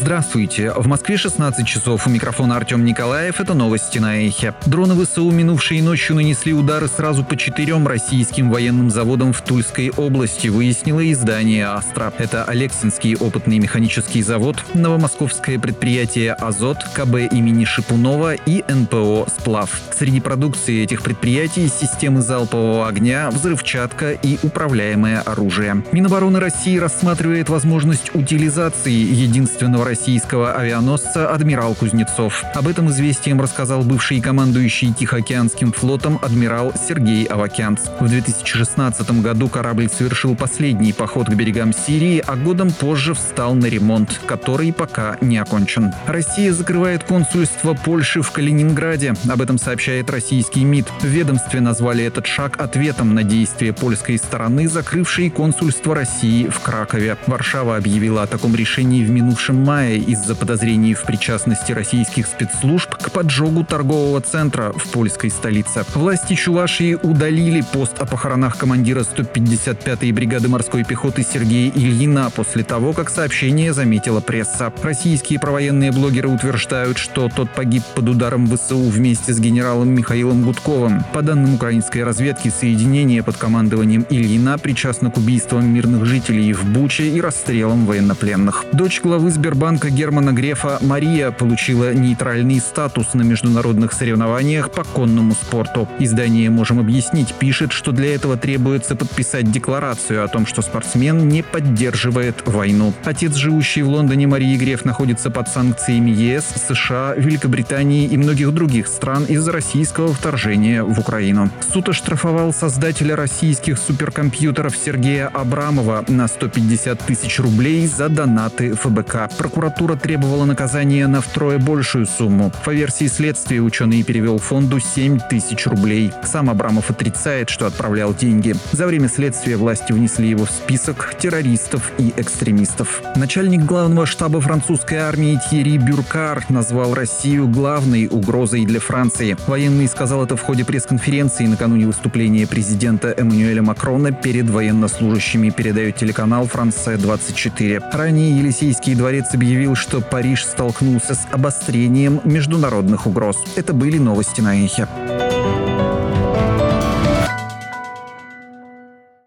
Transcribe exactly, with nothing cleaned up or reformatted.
Здравствуйте. В Москве шестнадцать часов. У микрофона Артем Николаев. Это новости на Эхе. Дроны ВСУ минувшей ночью нанесли удары сразу по четырем российским военным заводам в Тульской области, выяснило издание «Астра». Это Алексинский опытный механический завод, новомосковское предприятие «Азот», КБ имени Шипунова и эн пэ о «Сплав». Среди продукции этих предприятий системы залпового огня, взрывчатка и управляемое оружие. Минобороны России рассматривает возможность утилизации единственного российского авианосца «Адмирал Кузнецов». Об этом «Известиям» рассказал бывший командующий Тихоокеанским флотом адмирал Сергей Авакянц. В две тысячи шестнадцатом году корабль совершил последний поход к берегам Сирии, а годом позже встал на ремонт, который пока не окончен. Россия закрывает консульство Польши в Калининграде. Об этом сообщает российский МИД. В ведомстве назвали этот шаг ответом на действия польской стороны, закрывшей консульство России в Кракове. Варшава объявила о таком решении в минувшем мае из-за подозрений в причастности российских спецслужб к поджогу торгового центра в польской столице. Власти Чувашии удалили пост о похоронах командира сто пятьдесят пятой бригады морской пехоты Сергея Ильина после того, как сообщение заметила пресса. Российские провоенные блогеры утверждают, что тот погиб под ударом ВСУ вместе с генералом Михаилом Гудковым. По данным украинской разведки, соединение под командованием Ильина причастно к убийствам мирных жителей в Буче и расстрелам военнопленных. Дочь главы Сбербанка Германа Грефа Мария получила нейтральный статус на международных соревнованиях по конному спорту. Издание «Можем объяснить» пишет, что для этого требуется подписать декларацию о том, что спортсмен не поддерживает войну. Отец, живущий в Лондоне, Марии Греф, находится под санкциями е эс, США, Великобритании и многих других стран из-за российского вторжения в Украину. Суд оштрафовал создателя российских суперкомпьютеров Сергея Абрамова на сто пятьдесят тысяч рублей за донаты эф бэ ка. Прокуратура требовала наказания на втрое большую сумму. По версии следствия, ученый перевел фонду семь тысяч рублей. Сам Абрамов отрицает, что отправлял деньги. За время следствия власти внесли его в список террористов и экстремистов. Начальник главного штаба французской армии Тьерри Бюркар назвал Россию главной угрозой для Франции. Военный сказал это в ходе пресс-конференции накануне выступления президента Эммануэля Макрона перед военнослужащими, передает телеканал «Франция двадцать четыре». Ранее Елисейский дворец объявил, что Париж столкнулся с обострением международных угроз. Это были новости на Эхе.